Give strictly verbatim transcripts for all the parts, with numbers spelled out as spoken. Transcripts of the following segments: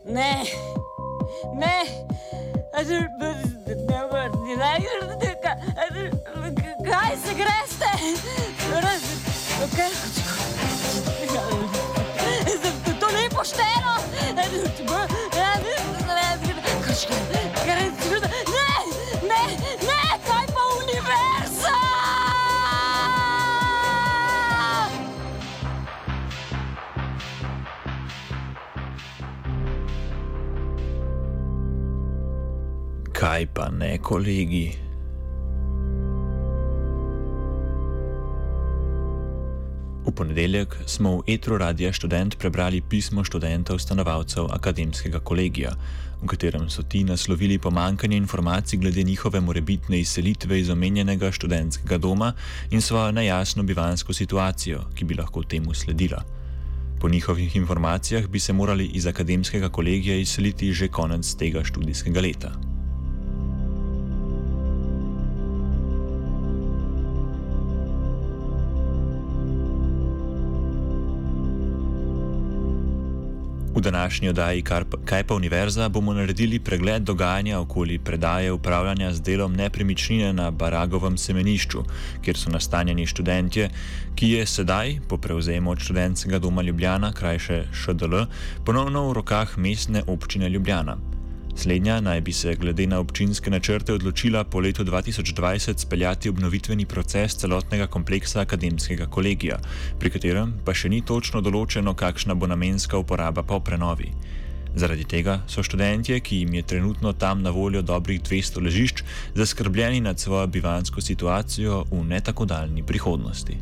Ne, ne, kaj se greste? To ni pošteno. Ne, ne, ne, kaj pa univerza? Kaj pa ne, kolegi? V ponedeljek smo v etru Radia Študent prebrali pismo študentov stanovalcev akademskega kolegija, v katerem so ti naslovili pomanjkanje informacij glede njihove morebitne izselitve iz omenjenega študentskega doma in svojo nejasno bivanjsko situacijo, ki bi lahko temu sledila. Po njihovih informacijah bi se morali iz akademskega kolegija izseliti že konec tega študijskega leta. V današnji oddaji Kaj pa univerza bomo naredili pregled dogajanja okoli predaje upravljanja z delom nepremičnine na Baragovem semenišču, kjer so nastanjeni študentje, ki je sedaj, po prevzemu od študentskega doma Ljubljana, krajše Š D L, ponovno v rokah mestne občine Ljubljana. Slednja naj bi se glede na občinske načrte odločila po letu dva tisoč dvajset speljati obnovitveni proces celotnega kompleksa akademskega kolegija, pri katerem pa še ni točno določeno, kakšna bo namenska uporaba po prenovi. Zaradi tega so študentje, ki jim je trenutno tam na voljo dobrih dvesto ležišč, zaskrbljeni nad svojo bivanjsko situacijo v ne tako daljni prihodnosti.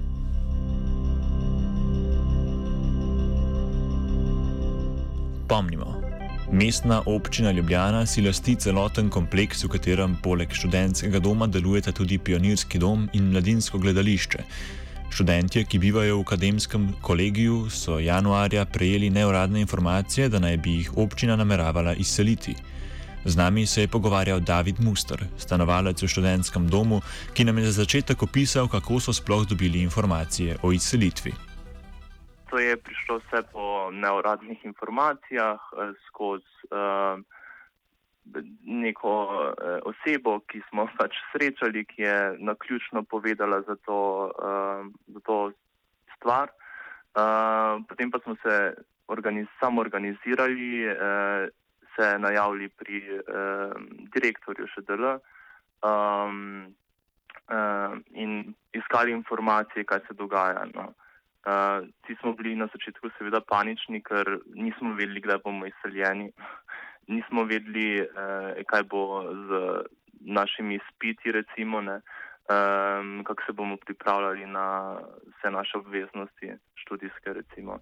Pomnimo. Mestna občina Ljubljana si lasti celoten kompleks, v katerem poleg študentskega doma delujeta tudi pionirski dom in mladinsko gledališče. Študentje, ki bivajo v akademskem kolegiju, so januarja prejeli neuradne informacije, da naj bi jih občina nameravala izseliti. Z nami se je pogovarjal David Muster, stanovalec v študentskem domu, ki nam je za začetek opisal, kako so sploh dobili informacije o izselitvi. To je prišlo vse po neuradnih informacijah skozi uh, neko uh, osebo, ki smo pač srečali, ki je naključno povedala za to, uh, za to stvar. Uh, potem pa smo se organiz- samo organizirali, uh, se najavili pri uh, direktorju Š D L um, uh, in iskali informacije, kaj se dogaja. No. Uh, ti smo bili na začetku seveda panični, ker nismo vedeli, kdaj bomo izseljeni. Nismo vedeli, uh, kaj bo z našimi izpiti, recimo, ne, um, kako se bomo pripravljali na vse naše obveznosti študijske, recimo.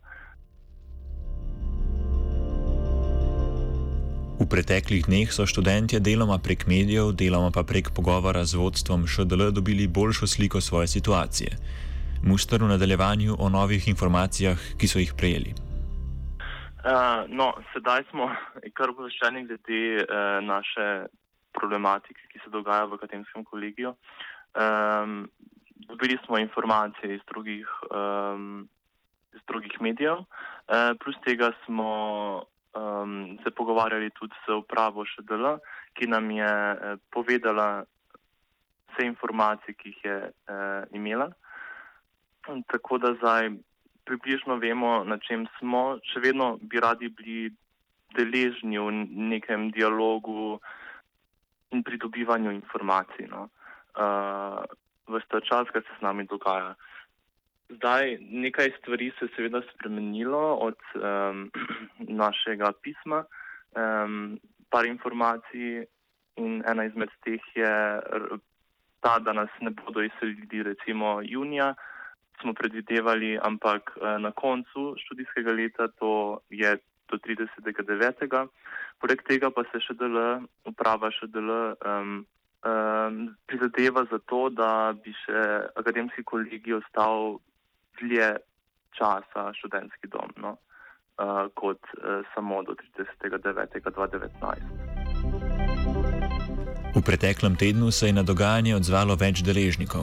V preteklih dneh so študentje deloma prek medijev, deloma pa prek pogovora z vodstvom Š D L dobili boljšo sliko svoje situacije. Muster v nadaljevanju o novih informacijah, ki so jih prejeli. Uh, no, sedaj smo kar obveščeni glede uh, naše problematike, ki se dogaja v akademskem kolegiju. Um, dobili smo informacije iz drugih, um, iz drugih medijev, uh, plus tega smo um, se pogovarjali tudi z upravo Š D L, ki nam je uh, povedala vse informacije, ki jih je uh, imela. Tako da zdaj približno vemo, na čem smo. Še vedno bi radi bili deležni v nekem dialogu in pridobivanju informacij. No. Uh, ves ta čas, kaj se z nami dogaja. Zdaj nekaj stvari se je seveda spremenilo od um, našega pisma. Um, par informacij in ena izmed teh je ta, da nas ne bodo izselili recimo junija, smo predvidevali, ampak na koncu študijskega leta, to je do tridesetega devetega Poleg tega pa se Š D L, uprava Š D L um, um, prizadeva za to, da bi še akademski kolegij ostal dlje časa študentski dom, no, uh, kot uh, samo do tridesetega devetega dva tisoč devetnajst. V preteklem tednu se je na dogajanje odzvalo več deležnikov.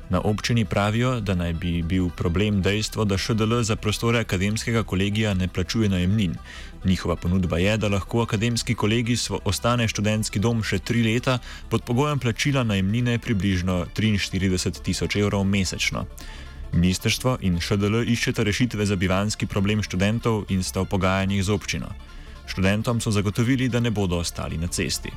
Na občini pravijo, da naj bi bil problem dejstvo, da Š D L za prostore akademskega kolegija ne plačuje najemnin. Njihova ponudba je, da lahko akademski kolegij ostane študentski dom še tri leta pod pogojem plačila najemnine približno triinštirideset tisoč evrov mesečno. Ministrstvo in Š D L iščeta rešitve za bivanjski problem študentov in sta v pogajanjih z občino. Študentom so zagotovili, da ne bodo ostali na cesti.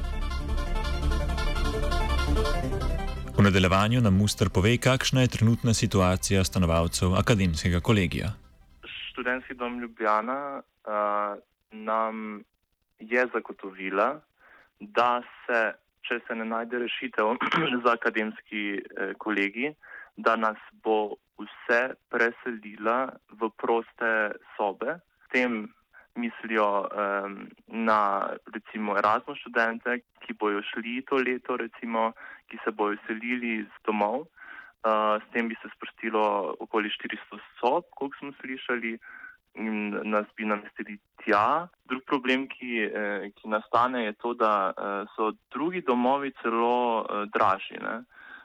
V nadaljevanju nam Muster pove, kakšna je trenutna situacija stanovalcev akademskega kolegija. Študentski dom Ljubljana uh, nam je zagotovila, da se, če se ne najde rešitev za akademski eh, kolegij, da nas bo vse preselila v proste sobe. S tem mislijo um, na recimo Erasmus študente, ki bojo šli to leto, recimo, ki se bojo selili z domov. Uh, s tem bi se sprostilo okoli štiristo sob, koliko smo slišali, in nas bi namestili tja. Drug problem, ki, eh, ki nastane, je to, da eh, so drugi domovi celo eh, dražji, ne?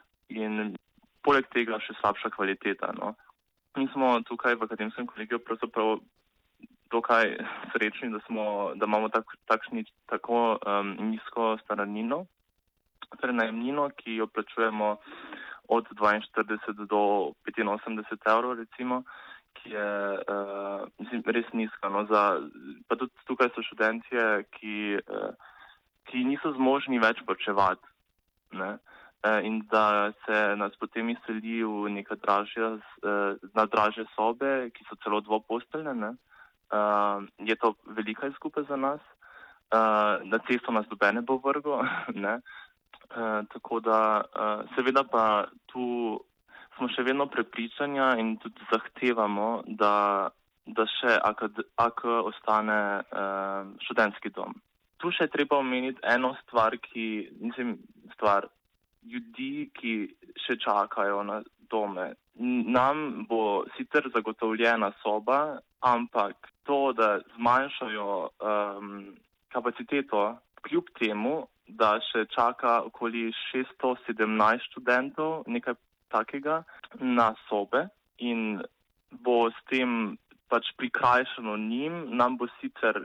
In poleg tega še slabša kvaliteta. No? Mi smo tukaj v akademskem kolegiju pravzaprav dokaj srečni, da, smo, da imamo tak, takšni, tako um, nizko stanarnino, torej najemnino, ki jo plačujemo od dvainštirideset do petinosemdeset evrov, recimo, ki je uh, mislim, res nizka. No, za, pa tudi tukaj so študentje, ki, uh, ki niso zmožni več plačevati, ne? Uh, in da se nas potem izseli v neke dražje, uh, na dražje sobe, ki so celo dvoposteljne, ne? Uh, je to velika izguba za nas. Uh, na cesto nas nobene bo vrgo, ne? Uh, tako da uh, seveda pa tu smo še vedno prepričanja in tudi zahtevamo, da, da še A K, A K ostane uh, študentski dom. Tu še treba omeniti eno stvar, ki, mislim, stvar ljudi, ki še čakajo na dome. Nam bo sicer zagotovljena soba, ampak to, da zmanjšajo um, kapaciteto, kljub temu, da še čaka okoli šeststo sedemnajst študentov, nekaj takega, na sobe in bo s tem pač prikrajšano njim, nam bo sicer,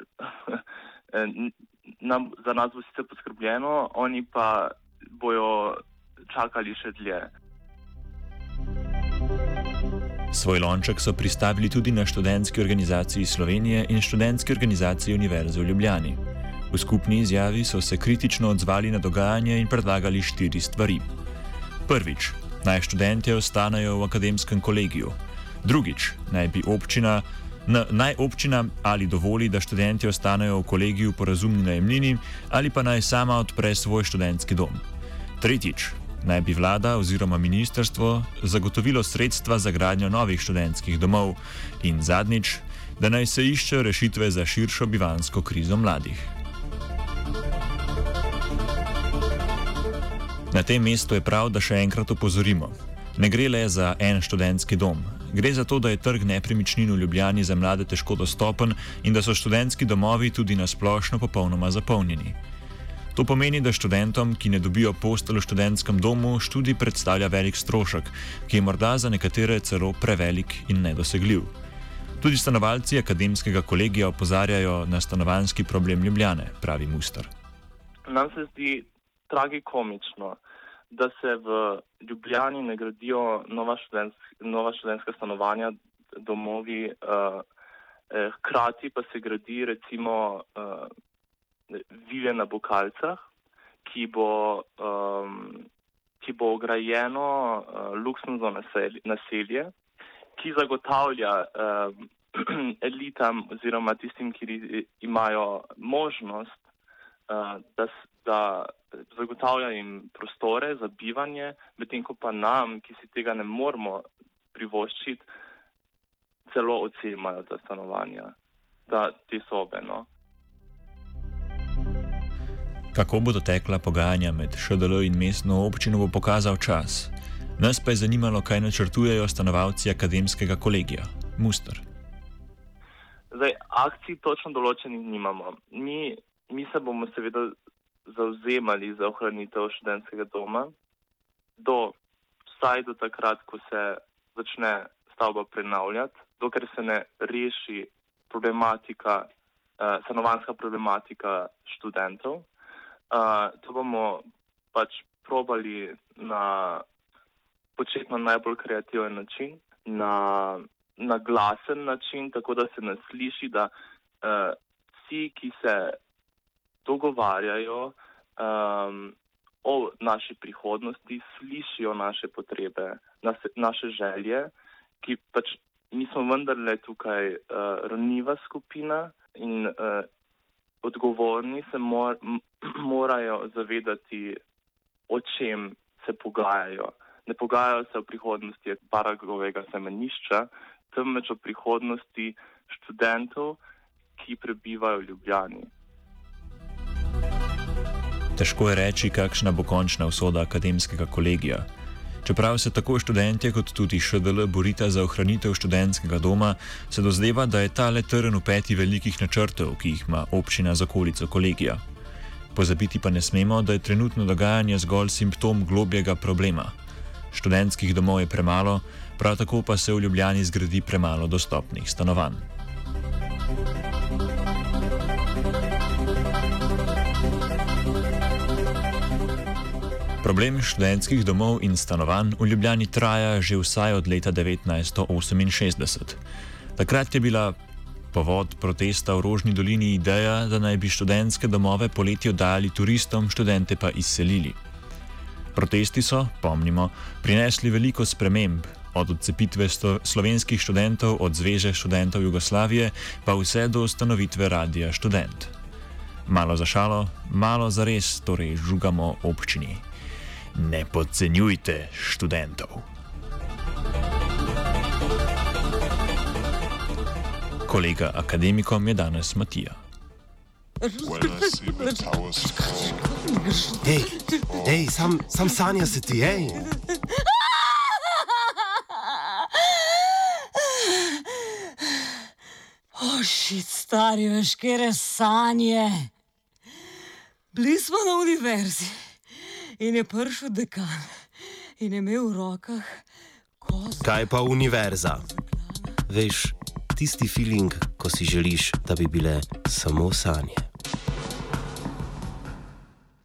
nam, za nas bo sicer poskrbljeno, oni pa bojo čakali še dlje. Svoj lonček so pristavili tudi na Študentski organizaciji Slovenije in Študentski organizaciji Univerze v Ljubljani. V skupni izjavi so se kritično odzvali na dogajanje in predlagali štiri stvari. Prvič, naj študentje ostanejo v akademskem kolegiju. Drugič, naj bi občina, na, naj občina ali dovoli, da študentje ostanejo v kolegiju po razumni najemnini, ali pa naj sama odpre svoj študentski dom. Tretjič, naj bi vlada oziroma ministrstvo zagotovilo sredstva za gradnjo novih študentskih domov. In zadnjič, da naj se iščejo rešitve za širšo bivanjsko krizo mladih. Na tem mestu je prav, da še enkrat opozorimo. Ne gre le za en študentski dom. Gre za to, da je trg nepremičnin v Ljubljani za mlade težko dostopen in da so študentski domovi tudi na splošno popolnoma zapolnjeni. To pomeni, da študentom, ki ne dobijo postelj v študentskem domu, študij predstavlja velik strošek, ki je morda za nekatere celo prevelik in nedosegljiv. Tudi stanovalci akademskega kolegija opozarjajo na stanovanjski problem Ljubljane, pravi Muster. Nam se zdi tragikomično, da se v Ljubljani ne gradijo nova, študentsk, nova študentska stanovanja, domovi, uh, eh, hkrati pa se gradi recimo uh, vile na Bukalcah, ki bo, um, ki bo ograjeno uh, luksuzno naselje, naselje, ki zagotavlja um, elitam oziroma tistim, ki imajo možnost, uh, da, da zagotavlja jim prostore za bivanje, medtem ko pa nam, ki si tega ne moremo privoščiti, celo odsemajo ta stanovanja, ta, te sobe, no. Kako bodo tekla pogajanja med Š D L in mestno občino, bo pokazal čas. Nas pa je zanimalo, kaj načrtujejo stanovalci akademskega kolegija. Muster. Zdaj, akcij točno določenih nimamo. Mi, mi se bomo seveda zauzemali za ohranitev študentskega doma do vsaj do takrat, ko se začne stavba prenavljati, dokler se ne reši problematika, uh, stanovanjska problematika študentov. Uh, to bomo pač probali na početi na najbolj kreativen način, na, na glasen način, tako da se ne sliši, da uh, vsi, ki se dogovarjajo um, o naši prihodnosti, slišijo naše potrebe, naše, naše želje, ki pač mi smo vendarle tukaj uh, ranljiva skupina in uh, odgovorni se mor, m, morajo zavedati, o čem se pogajajo. Ne pogajajo se o prihodnosti Baragovega semenišča, temveč o prihodnosti študentov, ki prebivajo v Ljubljani. Težko je reči, kakšna bo končna usoda akademskega kolegija. Čeprav se tako študentje kot tudi Š D L borita za ohranitev študentskega doma, se dozdeva, da je ta le trn v peti velikih načrtov, ki jih ima občina za okolico kolegija. Pozabiti pa ne smemo, da je trenutno dogajanje zgolj simptom globljega problema. Študentskih domov je premalo, prav tako pa se v Ljubljani zgradi premalo dostopnih stanovanj. Problem študentskih domov in stanovanj v Ljubljani traja že vsaj od leta devetnajststo oseminšestdeset. Takrat je bila povod protesta v Rožni dolini ideja, da naj bi študentske domove poleti oddajali turistom, študente pa izselili. Protesti so, pomnimo, prinesli veliko sprememb, od odcepitve slovenskih študentov od Zveze študentov Jugoslavije pa vse do ustanovitve Radia Študent. Malo za šalo, malo za res, torej žugamo občini. Ne podcenjujte študentov. Kolega akademikom je danes Matija. Hej, hej, sam, sam sanja se ti, hej. O, šit, stari, veš, kere sanje. Bili smo na univerzi in je prišel dekan in je imel v rokah kozo. Kaj pa univerza? Veš, tisti feeling, ko si želiš, da bi bile samo sanje.